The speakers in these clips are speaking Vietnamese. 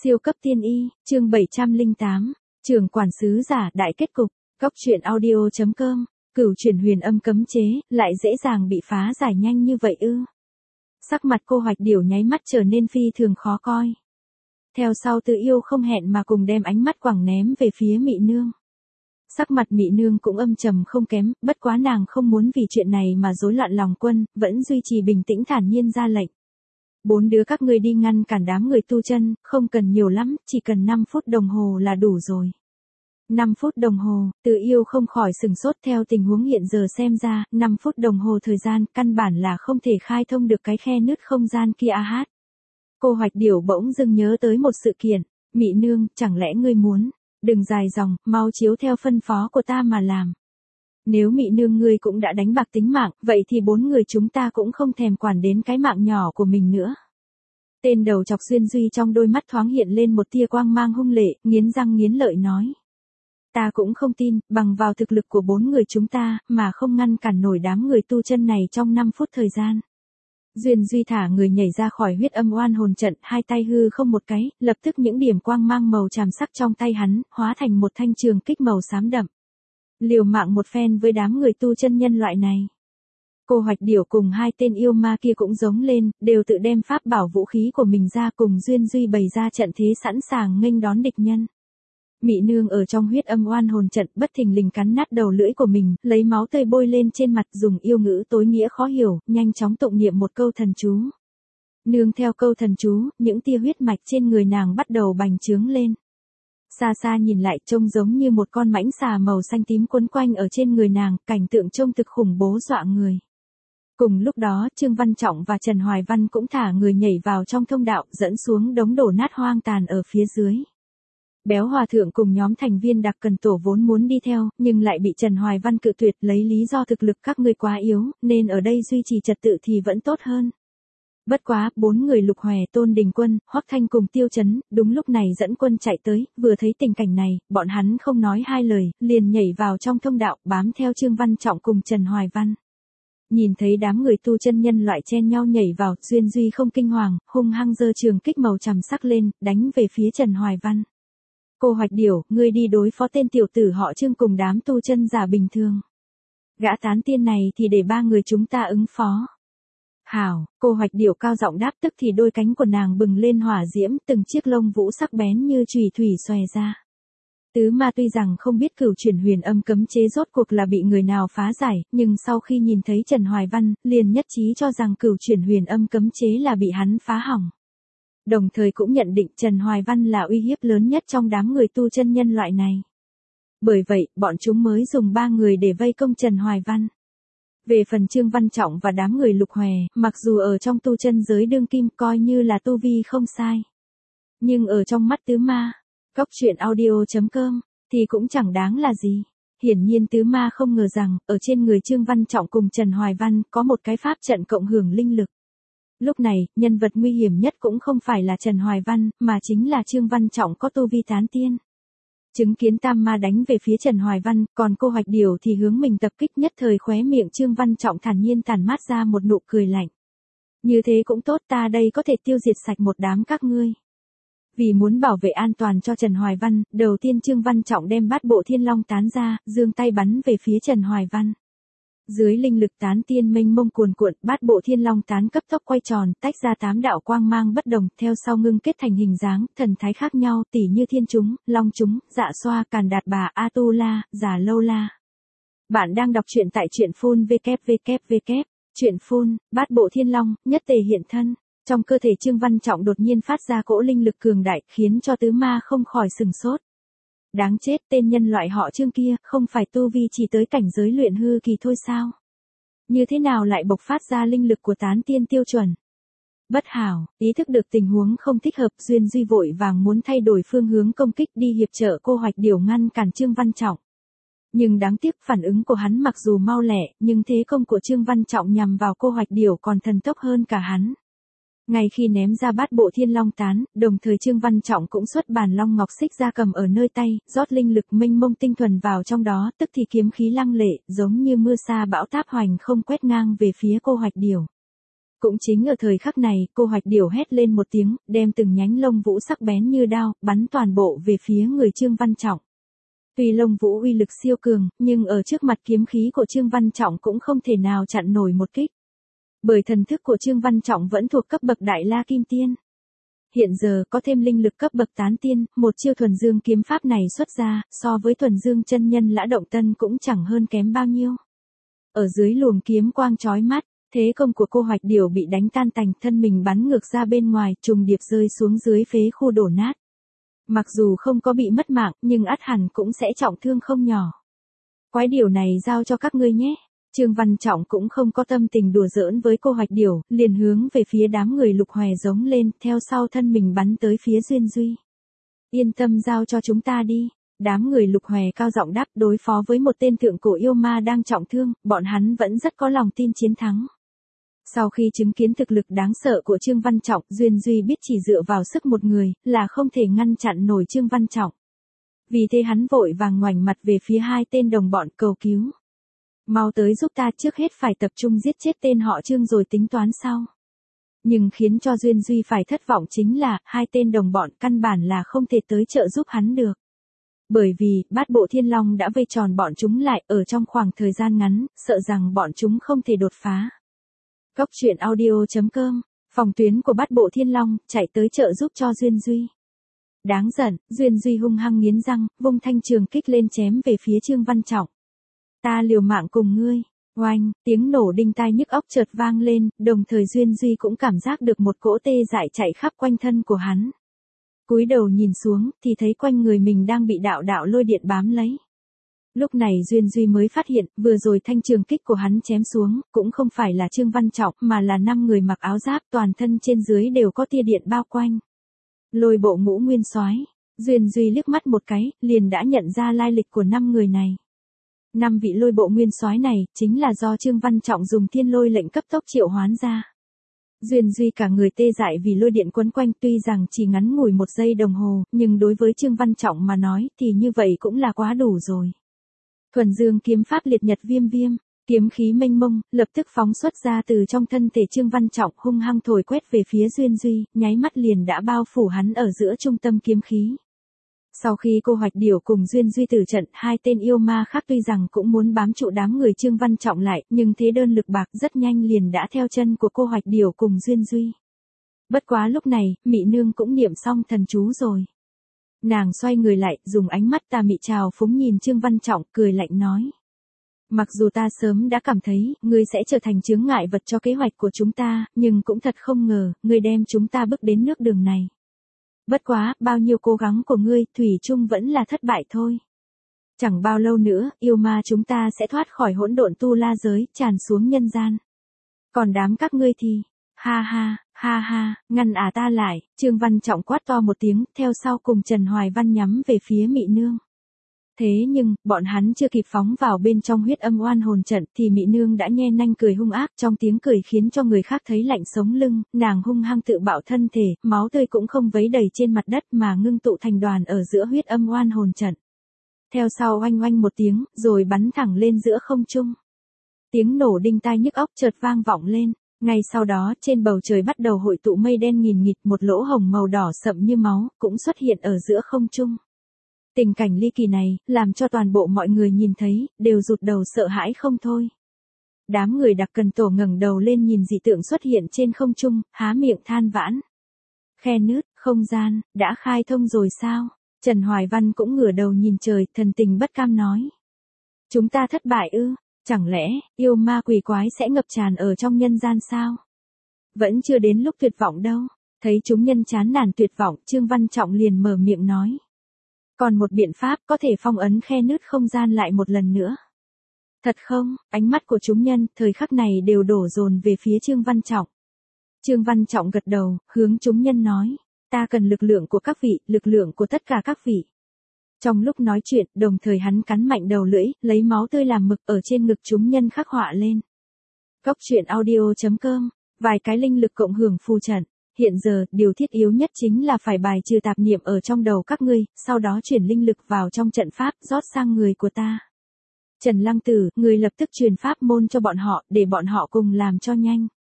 Siêu cấp tiên y, chương 708, trưởng quản sứ giả đại kết cục, góc truyện audio.com, cửu chuyển huyền âm cấm chế, lại dễ dàng bị phá giải nhanh như vậy ư. Sắc mặt Cô Hoạch Điểu nháy mắt trở nên phi thường khó coi. Theo sau Từ Yêu không hẹn mà cùng đem ánh mắt quẳng ném về phía Mị Nương. Sắc mặt Mị Nương cũng âm trầm không kém, bất quá nàng không muốn vì chuyện này mà rối loạn lòng quân, vẫn duy trì bình tĩnh thản nhiên ra lệnh. 4 đứa các ngươi đi ngăn cản đám người tu chân, không cần nhiều lắm, chỉ cần 5 phút đồng hồ là đủ rồi. 5 phút đồng hồ, Từ Yêu không khỏi sừng sốt, theo tình huống hiện giờ xem ra, 5 phút đồng hồ thời gian, căn bản là không thể khai thông được cái khe nứt không gian kia a hát. Cô Hoạch Điểu bỗng dưng nhớ tới một sự kiện, Mị Nương, chẳng lẽ ngươi muốn, đừng dài dòng, mau chiếu theo phân phó của ta mà làm. Nếu Mị Nương ngươi cũng đã đánh bạc tính mạng, vậy thì 4 người chúng ta cũng không thèm quản đến cái mạng nhỏ của mình nữa. Tên đầu chọc Xuyên Duy trong đôi mắt thoáng hiện lên một tia quang mang hung lệ, nghiến răng nghiến lợi nói. Ta cũng không tin, bằng vào thực lực của 4 người chúng ta, mà không ngăn cản nổi đám người tu chân này trong 5 phút thời gian. Duyên Duy thả người nhảy ra khỏi huyết âm oan hồn trận, hai tay hư không một cái, lập tức những điểm quang mang màu tràm sắc trong tay hắn, hóa thành một thanh trường kích màu xám đậm. Liều mạng một phen với đám người tu chân nhân loại này. Cô Hoạch Điểu cùng hai tên yêu ma kia cũng giống lên, đều tự đem pháp bảo vũ khí của mình ra cùng Duyên Duy bày ra trận thế sẵn sàng nghênh đón địch nhân. Mị Nương ở trong huyết âm oan hồn trận bất thình lình cắn nát đầu lưỡi của mình, lấy máu tươi bôi lên trên mặt, dùng yêu ngữ tối nghĩa khó hiểu, nhanh chóng tụng niệm một câu thần chú. Nương theo câu thần chú, những tia huyết mạch trên người nàng bắt đầu bành trướng lên. Xa xa nhìn lại trông giống như một con mãnh xà màu xanh tím quấn quanh ở trên người nàng, cảnh tượng trông thực khủng bố dọa người. Cùng lúc đó, Trương Văn Trọng và Trần Hoài Văn cũng thả người nhảy vào trong thông đạo, dẫn xuống đống đổ nát hoang tàn ở phía dưới. Béo Hòa Thượng cùng nhóm thành viên đặc cần tổ vốn muốn đi theo, nhưng lại bị Trần Hoài Văn cự tuyệt, lấy lý do thực lực các ngươi quá yếu, nên ở đây duy trì trật tự thì vẫn tốt hơn. Bất quá, 4 người Lục Hòe, Tôn Đình Quân, Hoắc Thanh cùng Tiêu Chấn, đúng lúc này dẫn quân chạy tới, vừa thấy tình cảnh này, bọn hắn không nói hai lời, liền nhảy vào trong thông đạo, bám theo Trương Văn Trọng cùng Trần Hoài Văn. Nhìn thấy đám người tu chân nhân loại chen nhau nhảy vào, Duyên Duy không kinh hoàng, hung hăng giơ trường kích màu tràm sắc lên, đánh về phía Trần Hoài Văn. Cô Hoạch Điểu, ngươi đi đối phó tên tiểu tử họ Trương cùng đám tu chân giả bình thường. Gã tán tiên này thì để 3 người chúng ta ứng phó. Hảo, Cô Hoạch Điểu cao giọng đáp, tức thì đôi cánh của nàng bừng lên hỏa diễm, từng chiếc lông vũ sắc bén như chùy thủy xòe ra. Tứ ma tuy rằng không biết cửu chuyển huyền âm cấm chế rốt cuộc là bị người nào phá giải, nhưng sau khi nhìn thấy Trần Hoài Văn, liền nhất trí cho rằng cửu chuyển huyền âm cấm chế là bị hắn phá hỏng. Đồng thời cũng nhận định Trần Hoài Văn là uy hiếp lớn nhất trong đám người tu chân nhân loại này. Bởi vậy, bọn chúng mới dùng 3 người để vây công Trần Hoài Văn. Về phần Trương Văn Trọng và đám người Lục Hòe, mặc dù ở trong tu chân giới đương kim coi như là tu vi không sai. Nhưng ở trong mắt tứ ma, góc truyện audio.com, thì cũng chẳng đáng là gì. Hiển nhiên tứ ma không ngờ rằng, ở trên người Trương Văn Trọng cùng Trần Hoài Văn có một cái pháp trận cộng hưởng linh lực. Lúc này, nhân vật nguy hiểm nhất cũng không phải là Trần Hoài Văn, mà chính là Trương Văn Trọng có tu vi tán tiên. Chứng kiến tam ma đánh về phía Trần Hoài Văn, còn Cô Hoạch Điểu thì hướng mình tập kích, nhất thời khóe miệng Trương Văn Trọng thản nhiên tản mát ra một nụ cười lạnh. Như thế cũng tốt, ta đây có thể tiêu diệt sạch một đám các ngươi. Vì muốn bảo vệ an toàn cho Trần Hoài Văn, đầu tiên Trương Văn Trọng đem bát bộ thiên long tán ra, giương tay bắn về phía Trần Hoài Văn. Dưới linh lực tán tiên mênh mông cuồn cuộn, bát bộ thiên long tán cấp tốc quay tròn, tách ra 8 đạo quang mang bất đồng, theo sau ngưng kết thành hình dáng, thần thái khác nhau, tỉ như thiên chúng, long chúng, dạ xoa, càn đạt bà, a tu la, già lâu la. Bạn đang đọc truyện tại truyện phun www. Truyện phun, bát bộ thiên long, nhất tề hiện thân. Trong cơ thể Trương Văn Trọng đột nhiên phát ra cỗ linh lực cường đại, khiến cho tứ ma không khỏi sừng sốt. Đáng chết, tên nhân loại họ Trương kia, không phải tu vi chỉ tới cảnh giới luyện hư kỳ thôi sao? Như thế nào lại bộc phát ra linh lực của tán tiên tiêu chuẩn? Bất hảo, ý thức được tình huống không thích hợp, Duyên Duy vội vàng muốn thay đổi phương hướng công kích đi hiệp trợ Cô Hoạch Điểu ngăn cản Trương Văn Trọng. Nhưng đáng tiếc phản ứng của hắn mặc dù mau lẹ, nhưng thế công của Trương Văn Trọng nhằm vào Cô Hoạch Điểu còn thần tốc hơn cả hắn. Ngay khi ném ra bát bộ thiên long tán, đồng thời Trương Văn Trọng cũng xuất bản long ngọc xích ra cầm ở nơi tay, rót linh lực mênh mông tinh thuần vào trong đó, tức thì kiếm khí lăng lệ, giống như mưa sa bão táp hoành không quét ngang về phía Cô Hoạch Điểu. Cũng chính ở thời khắc này, cô Hoạch Điểu hét lên một tiếng, đem từng nhánh lông vũ sắc bén như đao, bắn toàn bộ về phía người Trương Văn Trọng. Tuy lông vũ uy lực siêu cường, nhưng ở trước mặt kiếm khí của Trương Văn Trọng cũng không thể nào chặn nổi một kích. Bởi thần thức của Trương Văn Trọng vẫn thuộc cấp bậc Đại La Kim Tiên. Hiện giờ có thêm linh lực cấp bậc Tán Tiên, một chiêu thuần dương kiếm pháp này xuất ra, so với thuần dương chân nhân Lã Động Tân cũng chẳng hơn kém bao nhiêu. Ở dưới luồng kiếm quang chói mắt, thế công của cô Hoạch Điểu bị đánh tan tành, thân mình bắn ngược ra bên ngoài, trùng điệp rơi xuống dưới phế khu đổ nát. Mặc dù không có bị mất mạng, nhưng ắt hẳn cũng sẽ trọng thương không nhỏ. Quái điều này giao cho các ngươi nhé. Trương Văn Trọng cũng không có tâm tình đùa giỡn với cô Hoạch Điểu, liền hướng về phía đám người Lục Hòe giống lên, theo sau thân mình bắn tới phía Duyên Duy. Yên tâm giao cho chúng ta đi. Đám người Lục Hòe cao giọng đáp, đối phó với một tên thượng cổ yêu ma đang trọng thương, bọn hắn vẫn rất có lòng tin chiến thắng. Sau khi chứng kiến thực lực đáng sợ của Trương Văn Trọng, Duyên Duy biết chỉ dựa vào sức một người, là không thể ngăn chặn nổi Trương Văn Trọng. Vì thế hắn vội vàng ngoảnh mặt về phía hai tên đồng bọn cầu cứu. Mau tới giúp ta, trước hết phải tập trung giết chết tên họ Trương rồi tính toán sau. Nhưng khiến cho Duyên Duy phải thất vọng chính là, hai tên đồng bọn căn bản là không thể tới trợ giúp hắn được. Bởi vì, Bát Bộ Thiên Long đã vây tròn bọn chúng lại, ở trong khoảng thời gian ngắn, sợ rằng bọn chúng không thể đột phá. Góc truyện audio.com, phòng tuyến của Bát Bộ Thiên Long, chạy tới trợ giúp cho Duyên Duy. Đáng giận, Duyên Duy hung hăng nghiến răng, vung thanh trường kích lên chém về phía Trương Văn Trọng. Ta liều mạng cùng ngươi. Oanh, tiếng nổ đinh tai nhức óc chợt vang lên, đồng thời Duyên Duy cũng cảm giác được một cỗ tê dại chạy khắp quanh thân của hắn. Cúi đầu nhìn xuống, thì thấy quanh người mình đang bị đạo đạo lôi điện bám lấy. Lúc này Duyên Duy mới phát hiện, vừa rồi thanh trường kích của hắn chém xuống, cũng không phải là Trương Văn Trọng, mà là 5 người mặc áo giáp, toàn thân trên dưới đều có tia điện bao quanh. Lôi bộ Ngũ Nguyên Soái. Duyên Duy liếc mắt một cái, liền đã nhận ra lai lịch của 5 người này. 5 vị lôi bộ nguyên soái này, chính là do Trương Văn Trọng dùng thiên lôi lệnh cấp tốc triệu hoán ra. Duyên Duy cả người tê dại vì lôi điện quấn quanh, tuy rằng chỉ ngắn ngủi 1 giây đồng hồ, nhưng đối với Trương Văn Trọng mà nói, thì như vậy cũng là quá đủ rồi. Thuần dương kiếm pháp liệt nhật viêm viêm, kiếm khí mênh mông, lập tức phóng xuất ra từ trong thân thể Trương Văn Trọng, hung hăng thổi quét về phía Duyên Duy, nháy mắt liền đã bao phủ hắn ở giữa trung tâm kiếm khí. Sau khi cô Hoạch Điểu cùng Duyên Duy tử trận, hai tên yêu ma khác tuy rằng cũng muốn bám trụ đám người Trương Văn Trọng lại, nhưng thế đơn lực bạc rất nhanh liền đã theo chân của cô Hoạch Điểu cùng Duyên Duy. Bất quá lúc này, Mị Nương cũng niệm xong thần chú rồi. Nàng xoay người lại, dùng ánh mắt tà mị trào phúng nhìn Trương Văn Trọng, cười lạnh nói. Mặc dù ta sớm đã cảm thấy, ngươi sẽ trở thành chướng ngại vật cho kế hoạch của chúng ta, nhưng cũng thật không ngờ, ngươi đem chúng ta bước đến nước đường này. Bất quá, bao nhiêu cố gắng của ngươi, thủy chung vẫn là thất bại thôi. Chẳng bao lâu nữa, yêu ma chúng ta sẽ thoát khỏi hỗn độn tu la giới, tràn xuống nhân gian. Còn đám các ngươi thì, ha ha, ngăn ta lại, Trương Văn Trọng quát to một tiếng, theo sau cùng Trần Hoài Văn nhắm về phía Mị Nương. Thế nhưng, bọn hắn chưa kịp phóng vào bên trong huyết âm oan hồn trận thì Mị Nương đã nhe nanh cười hung ác, trong tiếng cười khiến cho người khác thấy lạnh sống lưng, nàng hung hăng tự bạo thân thể, máu tươi cũng không vấy đầy trên mặt đất mà ngưng tụ thành đoàn ở giữa huyết âm oan hồn trận. Theo sau oanh oanh một tiếng, rồi bắn thẳng lên giữa không trung. Tiếng nổ đinh tai nhức óc chợt vang vọng lên, ngay sau đó trên bầu trời bắt đầu hội tụ mây đen nghìn nghịt, một lỗ hồng màu đỏ sậm như máu, cũng xuất hiện ở giữa không trung. Tình cảnh ly kỳ này, làm cho toàn bộ mọi người nhìn thấy, đều rụt đầu sợ hãi không thôi. Đám người Đặc Cần Tổ ngẩng đầu lên nhìn dị tượng xuất hiện trên không trung, há miệng than vãn. Khe nứt, không gian, đã khai thông rồi sao? Trần Hoài Văn cũng ngửa đầu nhìn trời, thần tình bất cam nói. Chúng ta thất bại ư? Chẳng lẽ, yêu ma quỷ quái sẽ ngập tràn ở trong nhân gian sao? Vẫn chưa đến lúc tuyệt vọng đâu. Thấy chúng nhân chán nản tuyệt vọng, Trương Văn Trọng liền mở miệng nói. Còn một biện pháp có thể phong ấn khe nứt không gian lại một lần nữa. Thật không? Ánh mắt của chúng nhân thời khắc này đều đổ dồn về phía Trương Văn Trọng. Trương Văn Trọng gật đầu, hướng chúng nhân nói. Ta cần lực lượng của các vị, lực lượng của tất cả các vị. Trong lúc nói chuyện, đồng thời hắn cắn mạnh đầu lưỡi, lấy máu tươi làm mực ở trên ngực chúng nhân khắc họa lên. Góc truyện audio.com, vài cái linh lực cộng hưởng phù trận. Hiện giờ, điều thiết yếu nhất chính là phải bài trừ tạp niệm ở trong đầu các ngươi, sau đó chuyển linh lực vào trong trận pháp, rót sang người của ta. Trần Lăng Tử, người lập tức truyền pháp môn cho bọn họ, để bọn họ cùng làm cho nhanh.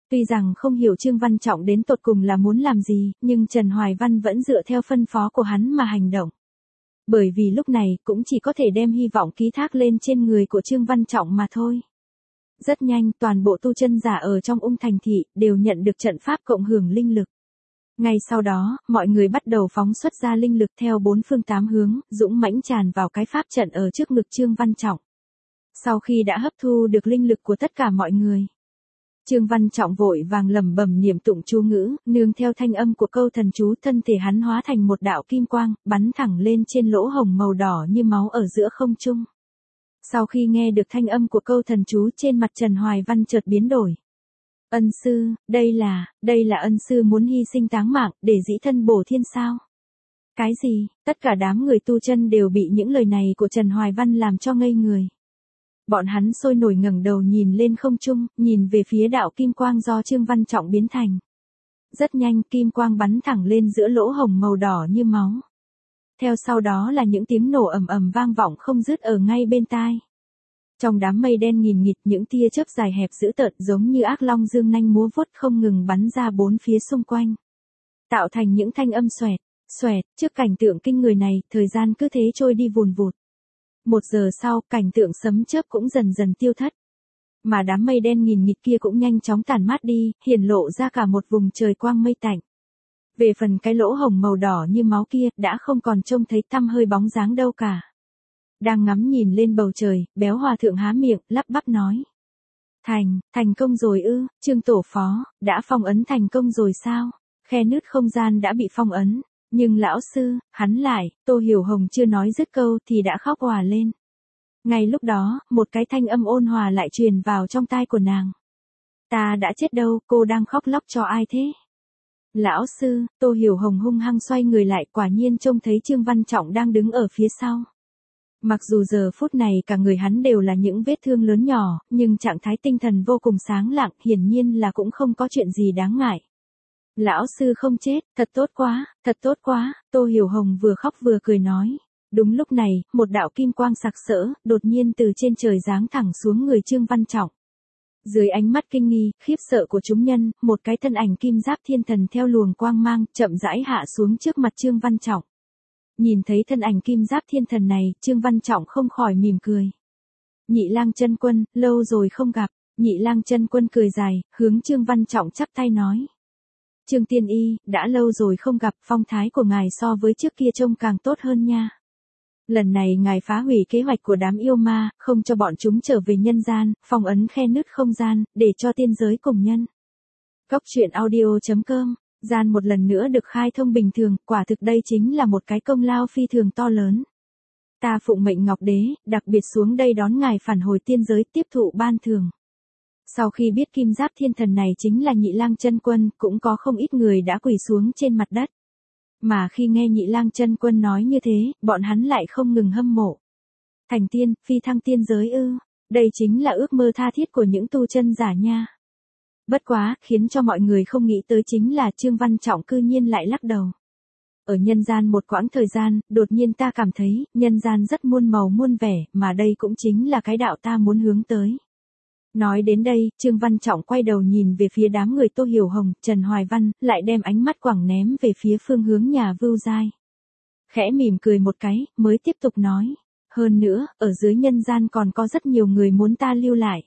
Tuy rằng không hiểu Trương Văn Trọng đến tột cùng là muốn làm gì, nhưng Trần Hoài Văn vẫn dựa theo phân phó của hắn mà hành động. Bởi vì lúc này cũng chỉ có thể đem hy vọng ký thác lên trên người của Trương Văn Trọng mà thôi. Rất nhanh, toàn bộ tu chân giả ở trong Ung Thành Thị đều nhận được trận pháp cộng hưởng linh lực. Ngay sau đó, mọi người bắt đầu phóng xuất ra linh lực theo bốn phương tám hướng, dũng mãnh tràn vào cái pháp trận ở trước ngực Trương Văn Trọng. Sau khi đã hấp thu được linh lực của tất cả mọi người, Trương Văn Trọng vội vàng lẩm bẩm niệm tụng chú ngữ, nương theo thanh âm của câu thần chú, thân thể hắn hóa thành một đạo kim quang, bắn thẳng lên trên lỗ hổng màu đỏ như máu ở giữa không trung. Sau khi nghe được thanh âm của câu thần chú, trên mặt Trần Hoài Văn chợt biến đổi. Ân sư, đây là ân sư muốn hy sinh táng mạng, để dĩ thân bổ thiên sao? Cái gì? Tất cả đám người tu chân đều bị những lời này của Trần Hoài Văn làm cho ngây người. Bọn hắn sôi nổi ngẩng đầu nhìn lên không trung, nhìn về phía đạo kim quang do Trương Văn Trọng biến thành. Rất nhanh, kim quang bắn thẳng lên giữa lỗ hổng màu đỏ như máu. Theo sau đó là những tiếng nổ ầm ầm vang vọng không dứt ở ngay bên tai. Trong đám mây đen nghìn nghịt, những tia chớp dài hẹp dữ tợn giống như ác long dương nanh múa vuốt không ngừng bắn ra bốn phía xung quanh, tạo thành những thanh âm xoẹt, xoẹt. Trước cảnh tượng kinh người này, thời gian cứ thế trôi đi vùn vụt. 1 giờ sau, cảnh tượng sấm chớp cũng dần dần tiêu thất. Mà đám mây đen nghìn nghịt kia cũng nhanh chóng tản mát đi, hiển lộ ra cả một vùng trời quang mây tạnh. Về phần cái lỗ hổng màu đỏ như máu kia, đã không còn trông thấy tăm hơi bóng dáng đâu cả. Đang ngắm nhìn lên bầu trời, Béo Hòa Thượng há miệng, lắp bắp nói. Thành công rồi ư, Trương Tổ Phó, đã phong ấn thành công rồi sao? Khe nứt không gian đã bị phong ấn. Nhưng lão sư, hắn lại, Tô Hiểu Hồng chưa nói dứt câu thì đã khóc òa lên. Ngay lúc đó, một cái thanh âm ôn hòa lại truyền vào trong tai của nàng. Ta đã chết đâu, cô đang khóc lóc cho ai thế? Lão sư, Tô Hiểu Hồng hung hăng xoay người lại, quả nhiên trông thấy Trương Văn Trọng đang đứng ở phía sau. Mặc dù giờ phút này cả người hắn đều là những vết thương lớn nhỏ, nhưng trạng thái tinh thần vô cùng sáng lạng, hiển nhiên là cũng không có chuyện gì đáng ngại. Lão sư không chết, thật tốt quá, Tô Hiểu Hồng vừa khóc vừa cười nói. Đúng lúc này, một đạo kim quang sặc sỡ, đột nhiên từ trên trời giáng thẳng xuống người Trương Văn Trọng. Dưới ánh mắt kinh nghi, khiếp sợ của chúng nhân, một cái thân ảnh kim giáp thiên thần theo luồng quang mang, chậm rãi hạ xuống trước mặt Trương Văn Trọng. Nhìn thấy thân ảnh kim giáp thiên thần này, Trương Văn Trọng không khỏi mỉm cười. Nhị Lang Chân Quân, lâu rồi không gặp. Nhị Lang Chân Quân cười dài, hướng Trương Văn Trọng chắp tay nói. Trương Tiên Y, đã lâu rồi không gặp, phong thái của ngài so với trước kia trông càng tốt hơn nha. Lần này ngài phá hủy kế hoạch của đám yêu ma, không cho bọn chúng trở về nhân gian, phong ấn khe nứt không gian, để cho tiên giới cùng nhân. Góc truyện audio.com, gian một lần nữa được khai thông bình thường, quả thực đây chính là một cái công lao phi thường to lớn. Ta phụng mệnh Ngọc Đế, đặc biệt xuống đây đón ngài phản hồi tiên giới tiếp thụ ban thưởng. Sau khi biết kim giáp thiên thần này chính là Nhị Lang Chân Quân, cũng có không ít người đã quỳ xuống trên mặt đất. Mà khi nghe Nhị Lang Chân Quân nói như thế, bọn hắn lại không ngừng hâm mộ. Thành tiên, phi thăng tiên giới ư, đây chính là ước mơ tha thiết của những tu chân giả nha. Bất quá, khiến cho mọi người không nghĩ tới chính là Trương Văn Trọng cư nhiên lại lắc đầu. Ở nhân gian một quãng thời gian, đột nhiên ta cảm thấy, nhân gian rất muôn màu muôn vẻ, mà đây cũng chính là cái đạo ta muốn hướng tới. Nói đến đây, Trương Văn Trọng quay đầu nhìn về phía đám người Tô Hiểu Hồng, Trần Hoài Văn, lại đem ánh mắt quẳng ném về phía phương hướng nhà Vưu Giai. Khẽ mỉm cười một cái, mới tiếp tục nói. Hơn nữa, ở dưới nhân gian còn có rất nhiều người muốn ta lưu lại.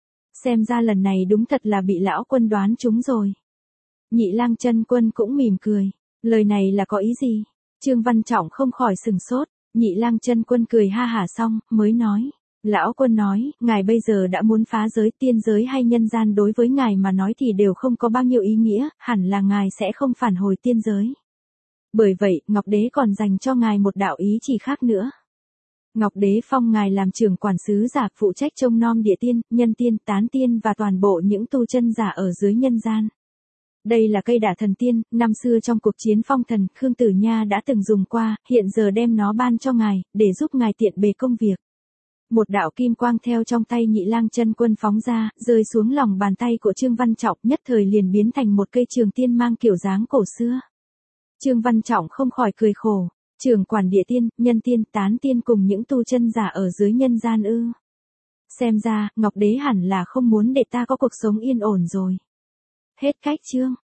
Xem ra lần này đúng thật là bị lão quân đoán trúng rồi. Nhị Lang Chân Quân cũng mỉm cười. Lời này là có ý gì? Trương Văn Trọng không khỏi sừng sốt. Nhị Lang Chân Quân cười ha hả xong, mới nói. Lão quân nói, ngài bây giờ đã muốn phá giới, tiên giới hay nhân gian đối với ngài mà nói thì đều không có bao nhiêu ý nghĩa, hẳn là ngài sẽ không phản hồi tiên giới. Bởi vậy, Ngọc Đế còn dành cho ngài một đạo ý chỉ khác nữa. Ngọc Đế phong ngài làm trưởng quản sứ giả, phụ trách trông nom địa tiên, nhân tiên, tán tiên và toàn bộ những tu chân giả ở dưới nhân gian. Đây là cây đả thần tiên, năm xưa trong cuộc chiến phong thần, Khương Tử Nha đã từng dùng qua, hiện giờ đem nó ban cho ngài, để giúp ngài tiện bề công việc. Một đạo kim quang theo trong tay Nhị Lang Chân Quân phóng ra, rơi xuống lòng bàn tay của Trương Văn Trọng, nhất thời liền biến thành một cây trường tiên mang kiểu dáng cổ xưa. Trương Văn Trọng không khỏi cười khổ, trưởng quản địa tiên, nhân tiên, tán tiên cùng những tu chân giả ở dưới nhân gian ư. Xem ra, Ngọc Đế hẳn là không muốn để ta có cuộc sống yên ổn rồi. Hết cách chương.